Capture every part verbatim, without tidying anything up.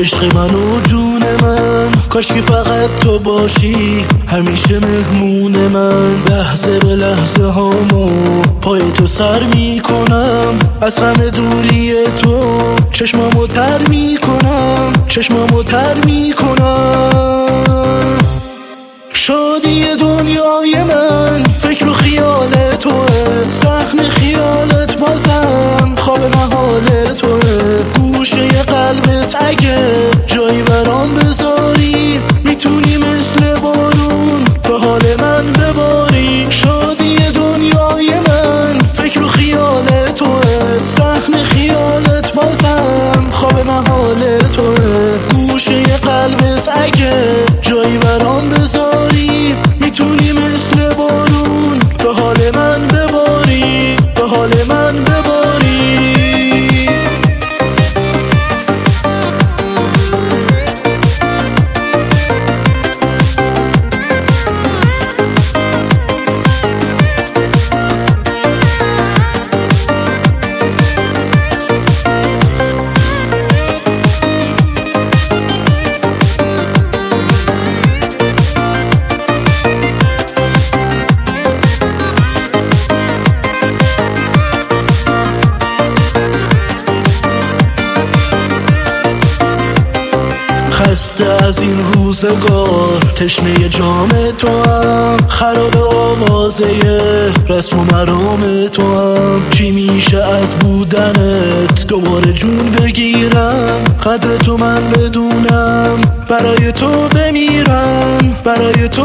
عشق من و جون من، کاش که فقط تو باشی همیشه مهمون من. لحظه به لحظه هامو پای تو سر میکنم، از همه دوری تو چشمامو تر میکنم، چشمامو تر میکنم. شادی دنیای من فکر و خیال توه، زخم خیالت بازم خواب محال توه. گوشه قلبت اگه جایی برام بذاری، میتونی مثل بارون به حال من بباری. شادی دنیای من فکر و خیال توه، زخم خیالت بازم خواب محال توه. گوشه قلبت اگه جایی برام بذاری، میتونی مثل بارون به حال من بباری، به حال من بباری. خسته از این روزگار، تشنه جام تو هم، خراب آوازه رسم و مرام تو هم. چی میشه از بودنت دوباره جون بگیرم، قدر تو من بدونم، برای تو بمیرم، برای تو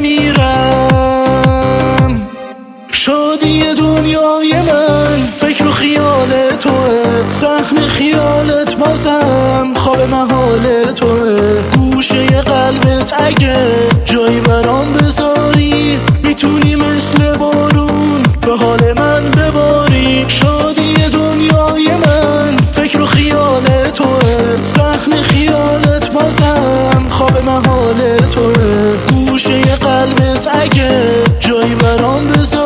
بمیرم. شادی دنیای من فکر و خیال توه، زخم خیالت بازم خواب محال توه. گوشه قلبت اگه جایی برام بذاری، میتونی مثل بارون به حال من بباری. شادی دنیای من فکر و خیال توه، زخم خیالت بازم خواب محال توه. گوشه قلبت اگه جایی برام بذاری،